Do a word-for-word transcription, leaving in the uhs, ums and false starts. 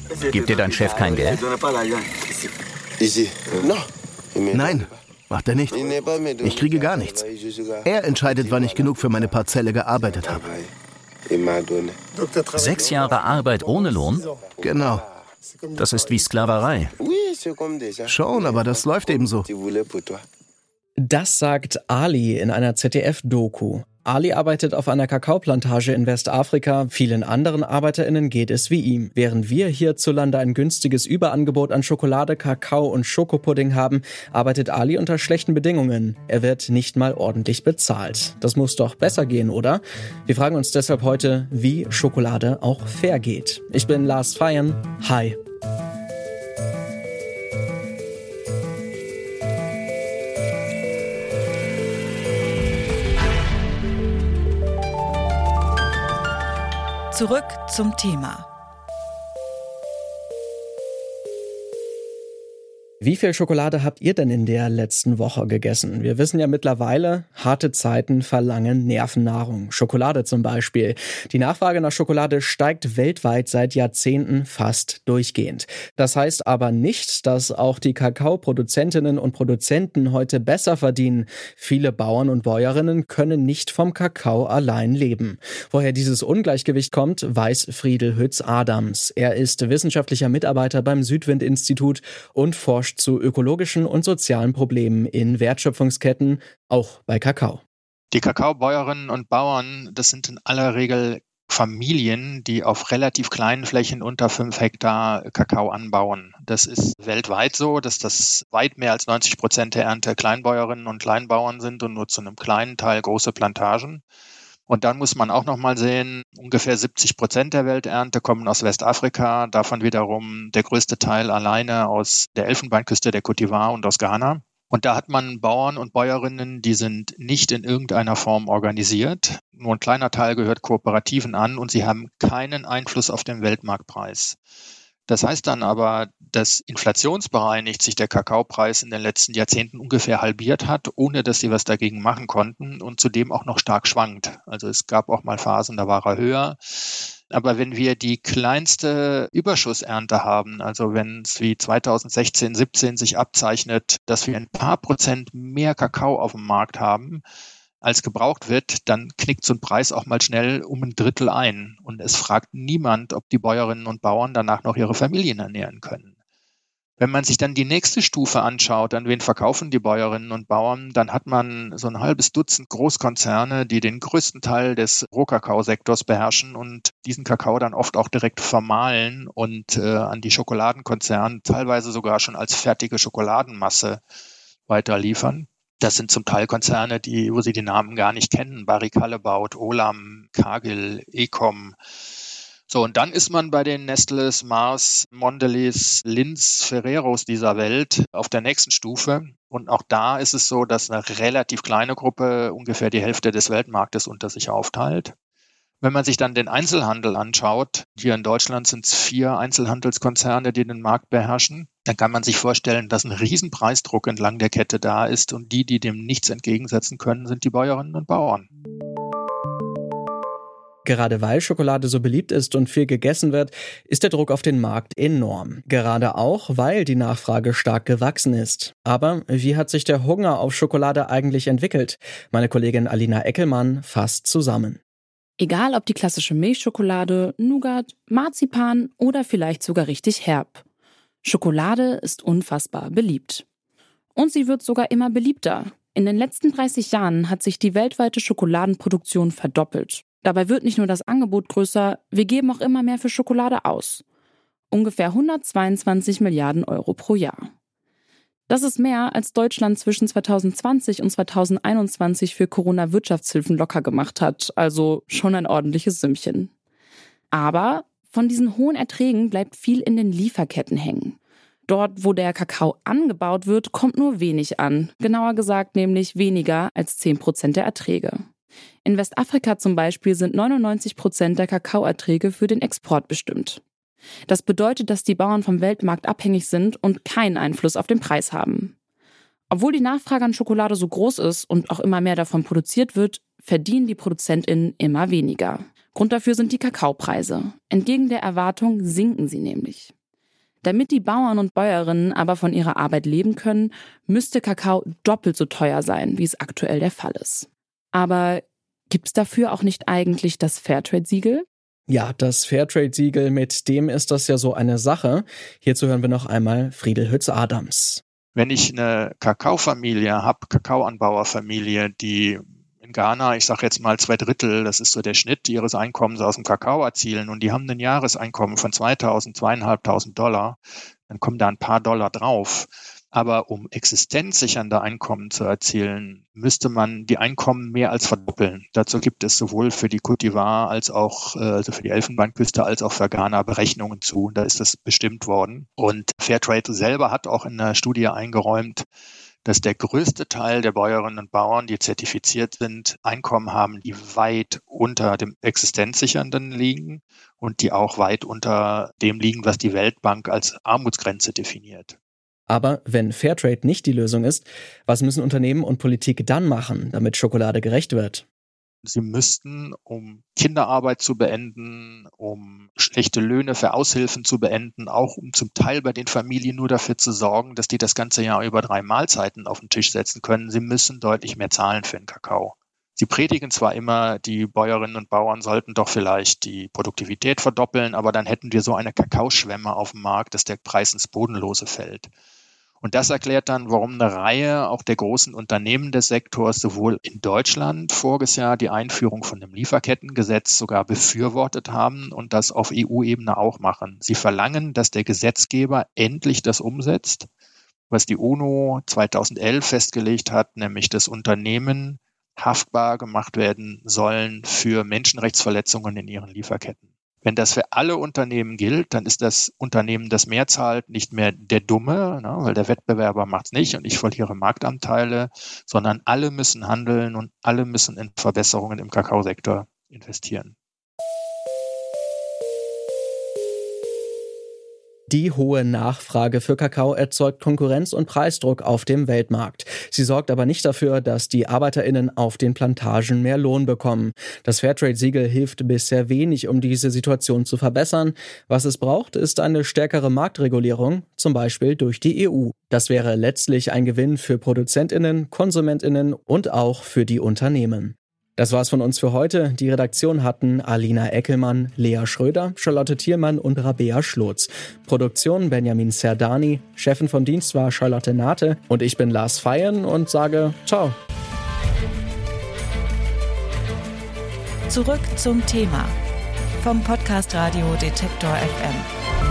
Gibt dir dein Chef kein Geld? Nein, macht er nicht. Ich kriege gar nichts. Er entscheidet, wann ich genug für meine Parzelle gearbeitet habe. Sechs Jahre Arbeit ohne Lohn? Genau. Das ist wie Sklaverei. Schon, aber das läuft eben so. Das sagt Ali in einer Z D F-Doku. Ali arbeitet auf einer Kakaoplantage in Westafrika. Vielen anderen ArbeiterInnen geht es wie ihm. Während wir hierzulande ein günstiges Überangebot an Schokolade, Kakao und Schokopudding haben, arbeitet Ali unter schlechten Bedingungen. Er wird nicht mal ordentlich bezahlt. Das muss doch besser gehen, oder? Wir fragen uns deshalb heute, wie Schokolade auch fair geht. Ich bin Lars Feyen. Hi. Zurück zum Thema. Wie viel Schokolade habt ihr denn in der letzten Woche gegessen? Wir wissen ja mittlerweile, harte Zeiten verlangen Nervennahrung. Schokolade zum Beispiel. Die Nachfrage nach Schokolade steigt weltweit seit Jahrzehnten fast durchgehend. Das heißt aber nicht, dass auch die Kakaoproduzentinnen und Produzenten heute besser verdienen. Viele Bauern und Bäuerinnen können nicht vom Kakao allein leben. Woher dieses Ungleichgewicht kommt, weiß Friedel Hütz-Adams. Er ist wissenschaftlicher Mitarbeiter beim Südwind-Institut und forscht zu ökologischen und sozialen Problemen in Wertschöpfungsketten, auch bei Kakao. Die Kakaobäuerinnen und Bauern, das sind in aller Regel Familien, die auf relativ kleinen Flächen unter fünf Hektar Kakao anbauen. Das ist weltweit so, dass das weit mehr als neunzig Prozent der Ernte Kleinbäuerinnen und Kleinbauern sind und nur zu einem kleinen Teil große Plantagen. Und dann muss man auch noch mal sehen, ungefähr siebzig Prozent der Welternte kommen aus Westafrika, davon wiederum der größte Teil alleine aus der Elfenbeinküste, der Côte d'Ivoire und aus Ghana. Und da hat man Bauern und Bäuerinnen, die sind nicht in irgendeiner Form organisiert. Nur ein kleiner Teil gehört Kooperativen an und sie haben keinen Einfluss auf den Weltmarktpreis. Das heißt dann aber, dass inflationsbereinigt sich der Kakaopreis in den letzten Jahrzehnten ungefähr halbiert hat, ohne dass sie was dagegen machen konnten und zudem auch noch stark schwankt. Also es gab auch mal Phasen, da war er höher. Aber wenn wir die kleinste Überschussernte haben, also wenn es wie zweitausendsechzehn, siebzehn sich abzeichnet, dass wir ein paar Prozent mehr Kakao auf dem Markt haben, als gebraucht wird, dann knickt so ein Preis auch mal schnell um ein Drittel ein. Und es fragt niemand, ob die Bäuerinnen und Bauern danach noch ihre Familien ernähren können. Wenn man sich dann die nächste Stufe anschaut, an wen verkaufen die Bäuerinnen und Bauern, dann hat man so ein halbes Dutzend Großkonzerne, die den größten Teil des Rohkakaosektors beherrschen und diesen Kakao dann oft auch direkt vermahlen und äh, an die Schokoladenkonzerne teilweise sogar schon als fertige Schokoladenmasse weiterliefern. Das sind zum Teil Konzerne, die, wo Sie die Namen gar nicht kennen. Barry Callebaut, Olam, Cargill, Ecom. So, und dann ist man bei den Nestles, Mars, Mondelez, Lindt, Ferreros dieser Welt auf der nächsten Stufe. Und auch da ist es so, dass eine relativ kleine Gruppe ungefähr die Hälfte des Weltmarktes unter sich aufteilt. Wenn man sich dann den Einzelhandel anschaut, hier in Deutschland sind es vier Einzelhandelskonzerne, die den Markt beherrschen, dann kann man sich vorstellen, dass ein riesen Preisdruck entlang der Kette da ist und die, die dem nichts entgegensetzen können, sind die Bäuerinnen und Bauern. Gerade weil Schokolade so beliebt ist und viel gegessen wird, ist der Druck auf den Markt enorm. Gerade auch, weil die Nachfrage stark gewachsen ist. Aber wie hat sich der Hunger auf Schokolade eigentlich entwickelt? Meine Kollegin Alina Eckelmann fasst zusammen. Egal ob die klassische Milchschokolade, Nougat, Marzipan oder vielleicht sogar richtig herb. Schokolade ist unfassbar beliebt. Und sie wird sogar immer beliebter. In den letzten dreißig Jahren hat sich die weltweite Schokoladenproduktion verdoppelt. Dabei wird nicht nur das Angebot größer, wir geben auch immer mehr für Schokolade aus. Ungefähr hundertzweiundzwanzig Milliarden Euro pro Jahr. Das ist mehr, als Deutschland zwischen zweitausendzwanzig und zweitausendeinundzwanzig für Corona-Wirtschaftshilfen locker gemacht hat, also schon ein ordentliches Sümmchen. Aber von diesen hohen Erträgen bleibt viel in den Lieferketten hängen. Dort, wo der Kakao angebaut wird, kommt nur wenig an, genauer gesagt nämlich weniger als zehn Prozent der Erträge. In Westafrika zum Beispiel sind neunundneunzig Prozent der Kakaoerträge für den Export bestimmt. Das bedeutet, dass die Bauern vom Weltmarkt abhängig sind und keinen Einfluss auf den Preis haben. Obwohl die Nachfrage an Schokolade so groß ist und auch immer mehr davon produziert wird, verdienen die ProduzentInnen immer weniger. Grund dafür sind die Kakaopreise. Entgegen der Erwartung sinken sie nämlich. Damit die Bauern und Bäuerinnen aber von ihrer Arbeit leben können, müsste Kakao doppelt so teuer sein, wie es aktuell der Fall ist. Aber gibt's dafür auch nicht eigentlich das Fairtrade-Siegel? Ja, das Fairtrade-Siegel, mit dem ist das ja so eine Sache. Hierzu hören wir noch einmal Friedel Hütz-Adams. Wenn ich eine Kakaofamilie habe, Kakaoanbauerfamilie, die in Ghana, ich sage jetzt mal zwei Drittel, das ist so der Schnitt ihres Einkommens aus dem Kakao erzielen und die haben ein Jahreseinkommen von zweitausend, zweitausendfünfhundert Dollar, dann kommen da ein paar Dollar drauf. Aber um existenzsichernde Einkommen zu erzielen, müsste man die Einkommen mehr als verdoppeln. Dazu gibt es sowohl für die Côte d'Ivoire als auch, also für die Elfenbeinküste als auch für Ghana Berechnungen zu. Da ist das bestimmt worden. Und Fairtrade selber hat auch in der Studie eingeräumt, dass der größte Teil der Bäuerinnen und Bauern, die zertifiziert sind, Einkommen haben, die weit unter dem Existenzsichernden liegen und die auch weit unter dem liegen, was die Weltbank als Armutsgrenze definiert. Aber wenn Fairtrade nicht die Lösung ist, was müssen Unternehmen und Politik dann machen, damit Schokolade gerecht wird? Sie müssten, um Kinderarbeit zu beenden, um schlechte Löhne für Aushilfen zu beenden, auch um zum Teil bei den Familien nur dafür zu sorgen, dass die das ganze Jahr über drei Mahlzeiten auf den Tisch setzen können. Sie müssen deutlich mehr zahlen für den Kakao. Sie predigen zwar immer, die Bäuerinnen und Bauern sollten doch vielleicht die Produktivität verdoppeln, aber dann hätten wir so eine Kakaoschwemme auf dem Markt, dass der Preis ins Bodenlose fällt. Und das erklärt dann, warum eine Reihe auch der großen Unternehmen des Sektors sowohl in Deutschland voriges Jahr die Einführung von einem Lieferkettengesetz sogar befürwortet haben und das auf E U-Ebene auch machen. Sie verlangen, dass der Gesetzgeber endlich das umsetzt, was die UNO zweitausendelf festgelegt hat, nämlich dass Unternehmen haftbar gemacht werden sollen für Menschenrechtsverletzungen in ihren Lieferketten. Wenn das für alle Unternehmen gilt, dann ist das Unternehmen, das mehr zahlt, nicht mehr der Dumme, ne, weil der Wettbewerber macht es nicht und ich verliere Marktanteile, sondern alle müssen handeln und alle müssen in Verbesserungen im Kakaosektor investieren. Die hohe Nachfrage für Kakao erzeugt Konkurrenz und Preisdruck auf dem Weltmarkt. Sie sorgt aber nicht dafür, dass die ArbeiterInnen auf den Plantagen mehr Lohn bekommen. Das Fairtrade-Siegel hilft bisher wenig, um diese Situation zu verbessern. Was es braucht, ist eine stärkere Marktregulierung, zum Beispiel durch die E U. Das wäre letztlich ein Gewinn für ProduzentInnen, KonsumentInnen und auch für die Unternehmen. Das war's von uns für heute. Die Redaktion hatten Alina Eckelmann, Lea Schröder, Charlotte Thielmann und Rabea Schlotz. Produktion Benjamin Serdani, Chefin vom Dienst war Charlotte Nate und ich bin Lars Feyen und sage Ciao. Zurück zum Thema vom Podcast Radio Detektor F M.